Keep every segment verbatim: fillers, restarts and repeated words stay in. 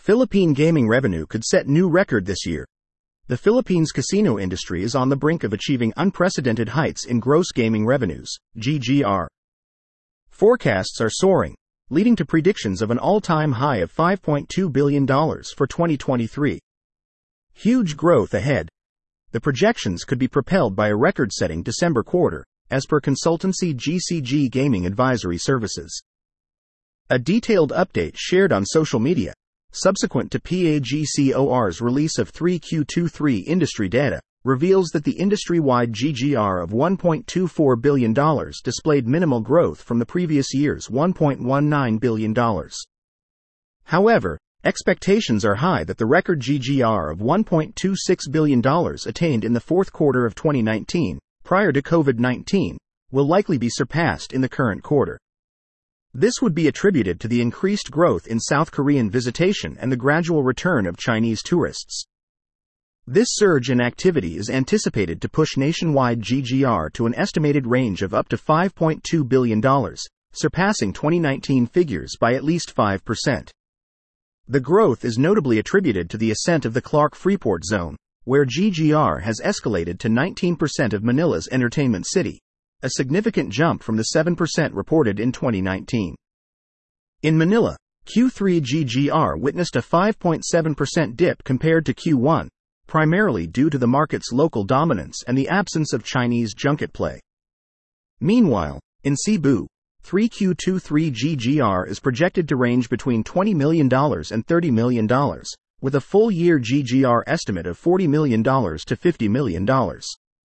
Philippine gaming revenue could set new record this year. The Philippines casino industry is on the brink of achieving unprecedented heights in gross gaming revenues, G G R. Forecasts are soaring, leading to predictions of an all-time high of five point two billion dollars for twenty twenty-three. Huge growth ahead. The projections could be propelled by a record-setting December quarter, as per consultancy G C G Gaming Advisory Services. A detailed update shared on social media, subsequent to PAGCOR's release of three Q twenty-three industry data, reveals that the industry-wide G G R of one point two four billion dollars displayed minimal growth from the previous year's one point one nine billion dollars. However, expectations are high that the record G G R of one point two six billion dollars attained in the fourth quarter of twenty nineteen, prior to COVID nineteen, will likely be surpassed in the current quarter. This would be attributed to the increased growth in South Korean visitation and the gradual return of Chinese tourists. This surge in activity is anticipated to push nationwide G G R to an estimated range of up to five point two billion dollars, surpassing twenty nineteen figures by at least five percent. The growth is notably attributed to the ascent of the Clark-Freeport zone, where G G R has escalated to nineteen percent of Manila's entertainment city, a significant jump from the seven percent reported in twenty nineteen. In Manila, Q three G G R witnessed a five point seven percent dip compared to Q one, primarily due to the market's local dominance and the absence of Chinese junket play. Meanwhile, in Cebu, three Q twenty-three G G R is projected to range between twenty million dollars and thirty million dollars, with a full-year G G R estimate of forty million dollars to fifty million dollars.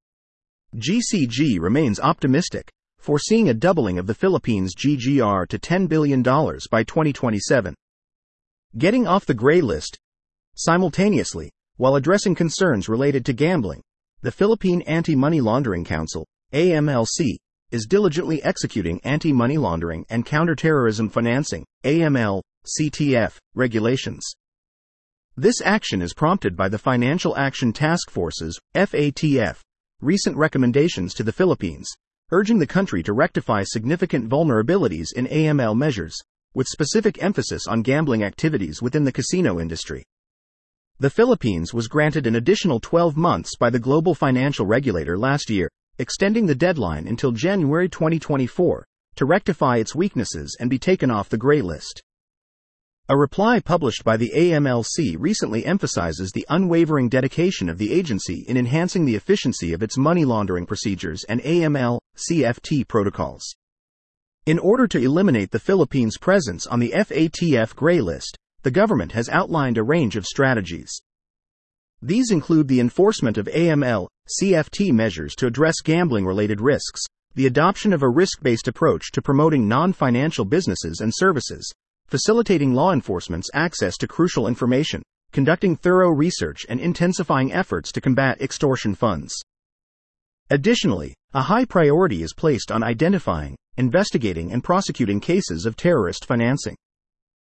G C G remains optimistic, foreseeing a doubling of the Philippines' G G R to ten billion dollars by twenty twenty-seven. Getting off the gray list. Simultaneously, while addressing concerns related to gambling, the Philippine Anti-Money Laundering Council, A M L C, is diligently executing anti-money laundering and counterterrorism financing, A M L C T F, regulations. This action is prompted by the Financial Action Task Force's, F A T F, recent recommendations to the Philippines, urging the country to rectify significant vulnerabilities in A M L measures, with specific emphasis on gambling activities within the casino industry. The Philippines was granted an additional twelve months by the global financial regulator last year, extending the deadline until January twenty twenty-four, to rectify its weaknesses and be taken off the gray list. A reply published by the A M L C recently emphasizes the unwavering dedication of the agency in enhancing the efficiency of its money laundering procedures and A M L C F T protocols. In order to eliminate the Philippines' presence on the F A T F gray list, the government has outlined a range of strategies. These include the enforcement of A M L C F T measures to address gambling-related risks, the adoption of a risk-based approach to promoting non-financial businesses and services, facilitating law enforcement's access to crucial information, conducting thorough research and intensifying efforts to combat extortion funds. Additionally, a high priority is placed on identifying, investigating and prosecuting cases of terrorist financing.